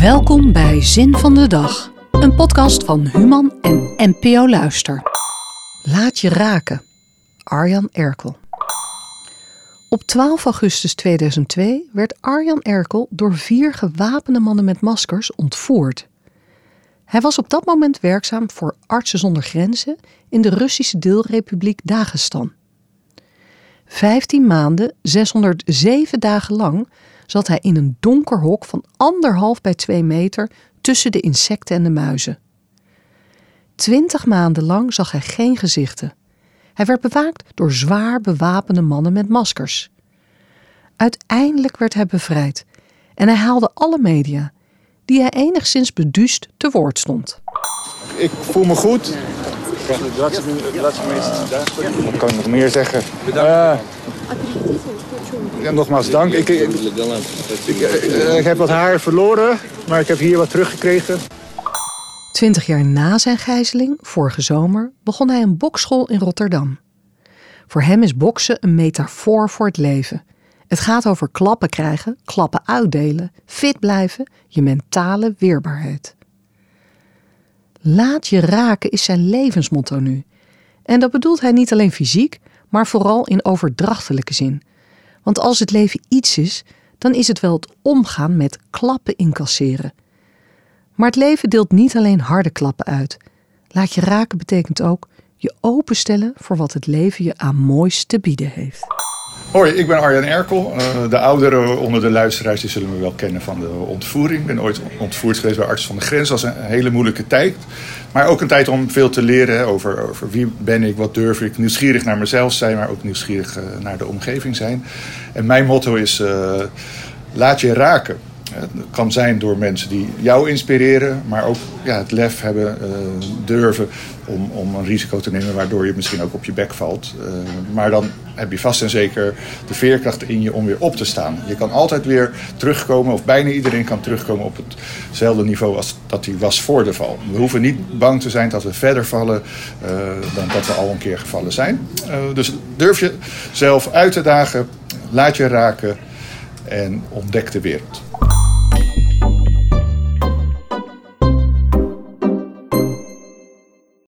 Welkom bij Zin van de Dag, een podcast van Human en NPO Luister. Laat je raken, Arjan Erkel. Op 12 augustus 2002 werd Arjan Erkel door 4 gewapende mannen met maskers ontvoerd. Hij was op dat moment werkzaam voor Artsen zonder Grenzen in de Russische deelrepubliek Dagestan. 15 maanden, 607 dagen lang zat hij in een donker hok van 1,5 bij 2 meter tussen de insecten en de muizen. 20 maanden lang zag hij geen gezichten. Hij werd bewaakt door zwaar bewapende mannen met maskers. Uiteindelijk werd hij bevrijd en hij haalde alle media, die hij enigszins beduusd te woord stond. Ik voel me goed. Wat kan ik nog meer zeggen? Nogmaals dank. Ik heb wat haar verloren, maar ik heb hier wat teruggekregen. 20 jaar na zijn gijzeling, vorige zomer, begon hij een boksschool in Rotterdam. Voor hem is boksen een metafoor voor het leven. Het gaat over klappen krijgen, klappen uitdelen, fit blijven, je mentale weerbaarheid. Laat je raken is zijn levensmotto nu. En dat bedoelt hij niet alleen fysiek, maar vooral in overdrachtelijke zin. Want als het leven iets is, dan is het wel het omgaan met klappen incasseren. Maar het leven deelt niet alleen harde klappen uit. Laat je raken betekent ook je openstellen voor wat het leven je aan moois te bieden heeft. Hoi, ik ben Arjan Erkel. De ouderen onder de luisteraars die zullen me wel kennen van de ontvoering. Ik ben ooit ontvoerd geweest bij Artsen zonder Grenzen. Dat was een hele moeilijke tijd. Maar ook een tijd om veel te leren over wie ben ik, wat durf ik. Nieuwsgierig naar mezelf zijn, maar ook nieuwsgierig naar de omgeving zijn. En mijn motto is laat je raken. Het kan zijn door mensen die jou inspireren, maar ook het lef hebben, durven om een risico te nemen waardoor je misschien ook op je bek valt. Maar dan heb je vast en zeker de veerkracht in je om weer op te staan. Je kan altijd weer terugkomen, of bijna iedereen kan terugkomen op hetzelfde niveau als dat hij was voor de val. We hoeven niet bang te zijn dat we verder vallen dan dat we al een keer gevallen zijn. Dus durf je zelf uit te dagen, laat je raken en ontdek de wereld.